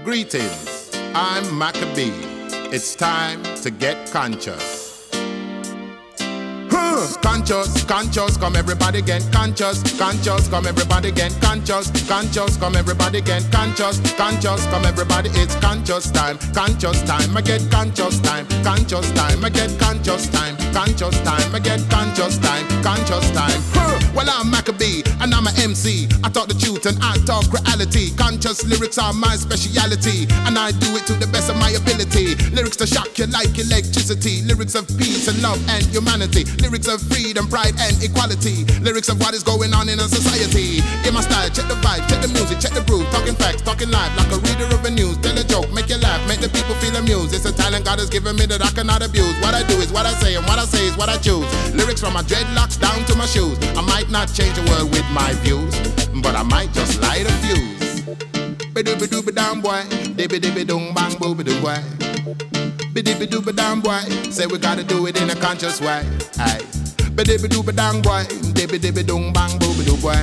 Greetings, I'm Maccabee. It's time to get conscious. Conscious, conscious, come everybody get conscious. Conscious, come everybody get conscious. Conscious, come everybody get conscious. Conscious, come everybody, it's conscious time. Conscious time, I get conscious time. Conscious time, I get conscious time. Conscious time, I get conscious time. Conscious time. Well, I'm Maccabee and I'm an MC. I talk the truth and I talk reality. Conscious lyrics are my speciality, and I do it to the best of my ability. Lyrics to shock you like electricity. Lyrics of peace and love and humanity. Lyrics of freedom, pride and equality. Lyrics of what is going on in a society. In my style, check the vibe, check the music, check the groove. Talking facts, talking live like a reader of the news. Tell a joke, make you laugh, make the people feel amused. It's a talent God has given me that I cannot abuse. What I do is what I say, and what I say is what I choose. Lyrics from my dreadlocks down to my shoes. I might not change the world with my views, but I might just light a fuse. Ba-dooba-dooba-dam boy, dibby-dibby-dong bang booba-doo boy. Ba-dibby-dooba-dam boy, say we gotta do it in a conscious way. Aye. Ba-dibby-dooba-dam boy, dibby-dibby-dong bang booba-doo boy.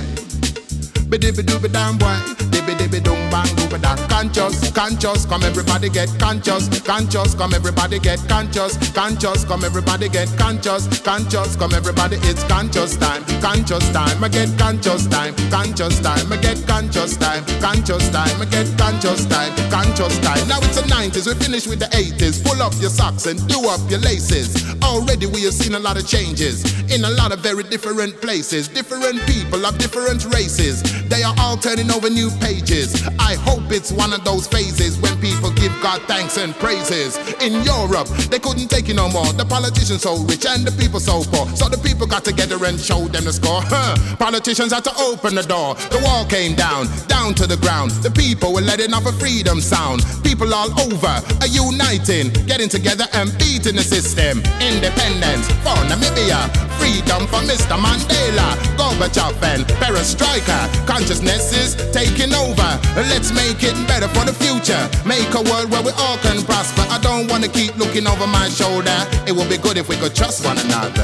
Ba-dibby-dooba-dam boy, dibby-dibby-dong bang booba-doo. Conscious, conscious, come everybody get conscious. Conscious, come everybody get conscious. Conscious, come everybody get conscious. Conscious, come everybody, it's conscious time. Conscious time, I get conscious time. Conscious time, I get conscious time. Conscious time, I get conscious time. Conscious time. Now it's the 90s, we finished with the 80s. Pull up your socks and do up your laces. Already we have seen a lot of changes in a lot of very different places. Different people of different races. They are all turning over new pages. I hope it's one of those phases when people give God thanks and praises. In Europe, they couldn't take it no more. The politicians so rich and the people so poor. So the people got together and showed them the score. Politicians had to open the door. The wall came down, down to the ground. The people were letting off a freedom sound. People all over are uniting, getting together and beating the system. Independence for Namibia, freedom for Mr. Mandela, Gorbachev and Perestroika. Consciousness is taking over. Let's make it better for the future. Make a world where we all can prosper. I don't want to keep looking over my shoulder. It would be good if we could trust one another.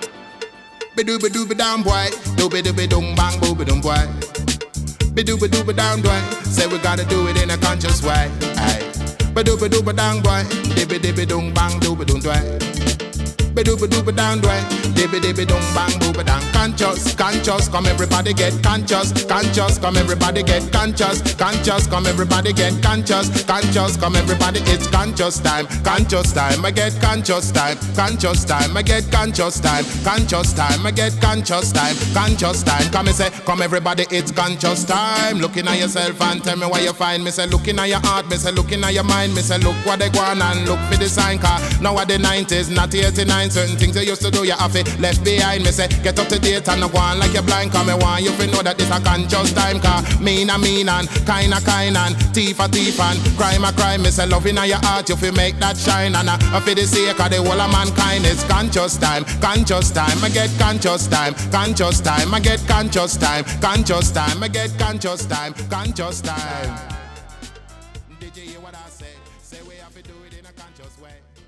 Ba-dooba-dooba-dam boy, dooba-dooba-dum bang booba-dum boy. Ba-dooba-dooba-dam boy, say we gotta do it in a conscious way. Aye. Ba-dooba-dooba-dam boy, dibby-dibby-dum bang dooba-dum boy. Ba-dooba-dooba-dam boy, dibby-dibby-dum bang booba-dam. Conscious, conscious, come everybody get conscious. Conscious, come everybody get conscious. Conscious, come everybody get conscious. Conscious, come everybody, it's conscious time. Conscious time, I get conscious time. Conscious time, I get conscious time. Conscious time, I get conscious time. Conscious time, come and say, come everybody, it's conscious time. Looking at yourself and tell me what you find. Me say, looking at your heart, me say, looking at your mind. Me say, look what they go on and look for the sign. Car now at the 90s, not the 89. Certain things you used to do, you have it left behind. Me say, get up to date and no go on like you're blind. Come me want you to know that this a conscious time. Car mean and kind and thief and crime a crime. Me say, love in your heart, you fi make that shine. And for the sake of the whole of mankind, it's conscious time. Conscious time, I get conscious time. Conscious time, I get conscious time. Conscious time, I get conscious time. Conscious time. Did you hear what I said? Say we have to do it in a conscious way.